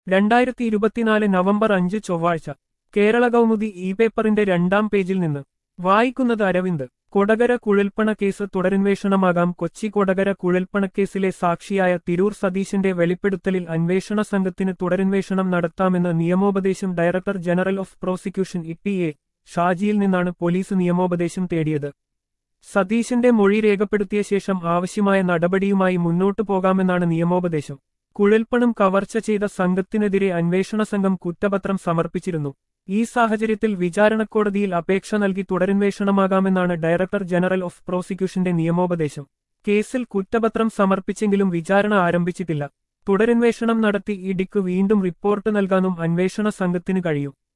2024 November 5 ചൊവ്വാഴ്ച കേരള കൗമുദി പേപ്പറിന്റെ 2-ാം പേജിൽ നിന്ന് വായിക്കുന്നത് അരവിന്ദ്. കൊടകര കുഴൽപ്പണ കേസ് തുടരന്വേഷണമാകാം. കൊച്ചി കൊടകര കുഴൽപ്പണക്കേസിലെ സാക്ഷിയായ തിരൂർ സതീശന്റെ വെളിപ്പെടുത്തലിൽ അന്വേഷണ സംഘത്തിന് തുടരന്വേഷണം നടത്താമെന്ന് നിയമോപദേശം director general of prosecution E T A. ഷാജിയിൽ നിന്നാണ് പോലീസ് നിയമോപദേശം തേടിയത്. സതീശന്റെ മൊഴി രേഖപ്പെടുത്തിയ ശേഷം ആവശ്യമായ നടപടിയുമായി മുന്നോട്ടു പോകാമെന്നാണ് നിയമോപദേശം. കുഴൽപ്പണം കവർച്ച ചെയ്ത സംഘത്തിനെതിരെ അന്വേഷണ സംഘം കുറ്റപത്രം സമർപ്പിച്ചിരുന്നു. ഈ സാഹചര്യത്തിൽ വിചാരണക്കോടതിയിൽ അപേക്ഷ നൽകി തുടരന്വേഷണമാകാമെന്നാണ് ഡയറക്ടർ ജനറൽ ഓഫ് പ്രോസിക്യൂഷന്റെ നിയമോപദേശം. കേസിൽ കുറ്റപത്രം സമർപ്പിച്ചെങ്കിലും വിചാരണ ആരംഭിച്ചിട്ടില്ല. തുടരന്വേഷണം നടത്തി ഇഡിക്ക് വീണ്ടും റിപ്പോർട്ട് നൽകാനും അന്വേഷണ സംഘത്തിന് കഴിയും.